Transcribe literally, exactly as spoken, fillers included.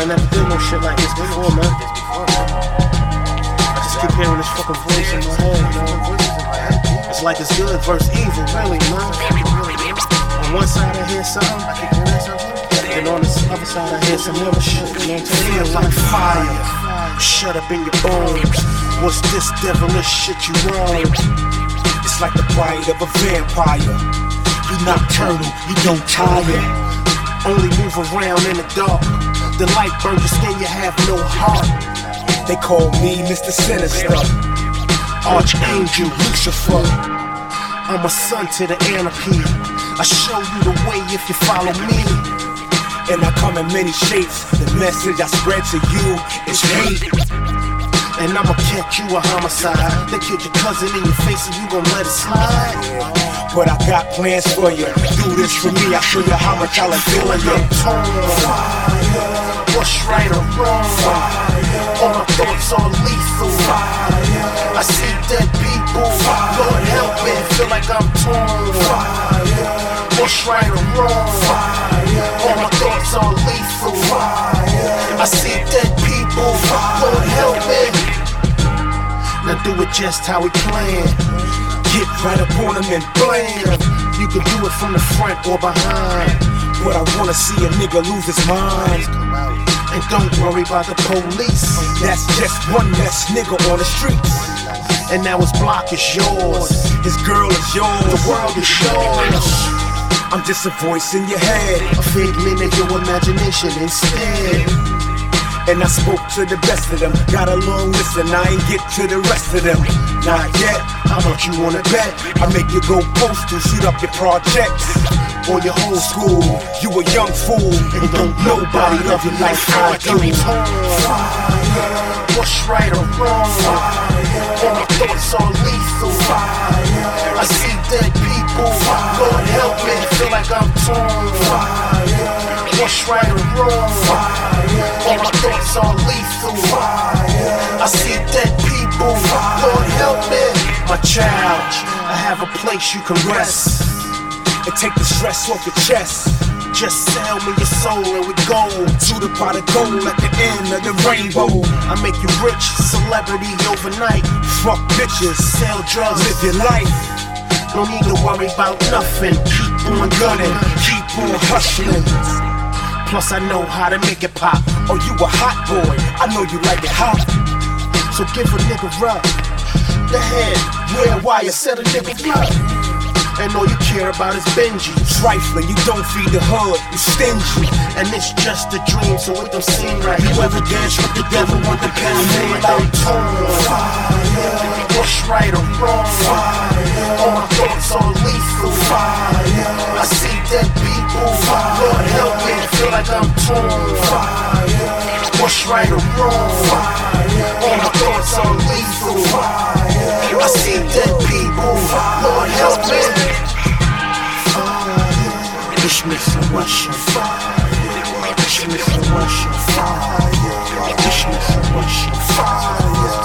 I never did no shit like this before, man. I just keep hearing this fucking voice in my head, man. It's like it's good versus evil, really, man. On one side I hear something, I keep hearing something, and on the other side I hear some other shit. You know what I'm saying? Feels like fire, shut up in your bones. What's this devilish shit you want? It's like the bite of a vampire. You nocturnal, you don't tire. Only move around in the dark. The light burns your skin, you have no heart. They call me Mister Sinister, Archangel Lucifer. I'm a son to the anarchy. I show you the way if you follow me. And I come in many shapes. The message I spread to you is hate. And I'ma catch you a homicide. They killed your cousin in your face and you gon' let it slide. But I got plans for you. Do this for me, I'll show you how much I like feeling your tone. What's right or wrong? All my thoughts are lethal. I see dead people. Lord help me, feel like I'm torn. What's right or wrong? All my thoughts are lethal. I see dead people. Lord help me. Now do it just how we planned. Get right up on him and blam. You can do it from the front or behind, but I wanna see a nigga lose his mind. And don't worry about the police. That's just one less nigga on the streets. And now his block is yours. His girl is yours. The world is yours. I'm just a voice in your head, a figment of your imagination instead. And I spoke to the best of them. Got a long list and I ain't get to the rest of them. Not yet. How much you wanna bet? I make you go postal, shoot up your projects. On your whole school, you a young fool, and don't nobody love you like I do. What's right or wrong? All my thoughts are lethal. I see dead people. Lord help me, feel like I'm torn. What's right or wrong? All my thoughts are lethal. I see dead people. Lord help me. My child, I have a place you can rest and take the stress off your chest. Just sell me your soul and we go to the pot of gold at the end of the rainbow. I make you rich, celebrity overnight. Fuck bitches, sell drugs, live your life. No need to worry about nothing. Keep on gunning, keep on hustling. Plus I know how to make it pop. Oh, you a hot boy, I know you like it hot. So give a nigga up the head, wear wire, set a nigga up. And all you care about is Benji. Trifling, you don't feed the hood, you stingy. And it's just a dream, so it don't seem right. Whoever dance with the devil want the pen made out torn. What's right or wrong? Fire. All my thoughts are lethal. Fire. I see dead people. Fire. Lord help me, feel like I'm torn. Fire. What's right or wrong? Fire. All my thoughts are lethal. Fire. I see dead people. Fire. Lord help me. Wish me some Russian fire. Wish me some Russian fire. Wish me some Russian fire.